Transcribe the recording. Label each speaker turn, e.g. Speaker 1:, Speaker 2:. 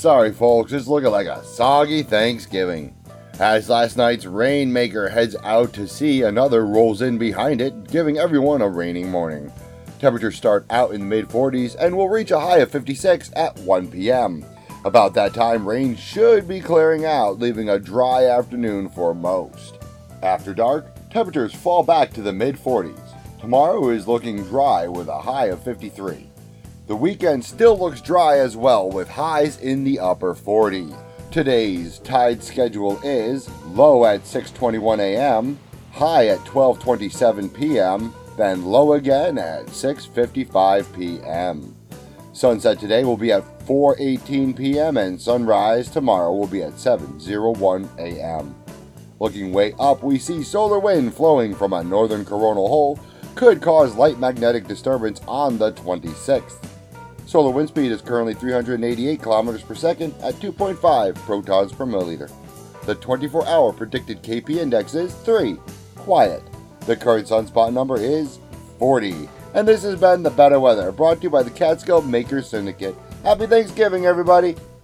Speaker 1: sorry folks, it's looking like a soggy Thanksgiving. As last night's Rainmaker heads out to sea, another rolls in behind it, giving everyone a raining morning. Temperatures start out in the mid-40s and will reach a high of 56 at 1 p.m. About that time, rain should be clearing out, leaving a dry afternoon for most. After dark, temperatures fall back to the mid-40s. Tomorrow is looking dry with a high of 53. The weekend still looks dry as well, with highs in the upper 40s. Today's tide schedule is low at 6:21 a.m., high at 12:27 p.m., then low again at 6:55 p.m. Sunset today will be at 4:18 p.m. and sunrise tomorrow will be at 7:01 a.m. Looking way up, we see solar wind flowing from a northern coronal hole could cause light magnetic disturbance on the 26th. Solar wind speed is currently 388 kilometers per second at 2.5 protons per milliliter. The 24-hour predicted KP index is 3. Quiet. The current sunspot number is 40. And this has been the Better Weather, brought to you by the Catskill Makers Syndicate. Happy Thanksgiving, everybody!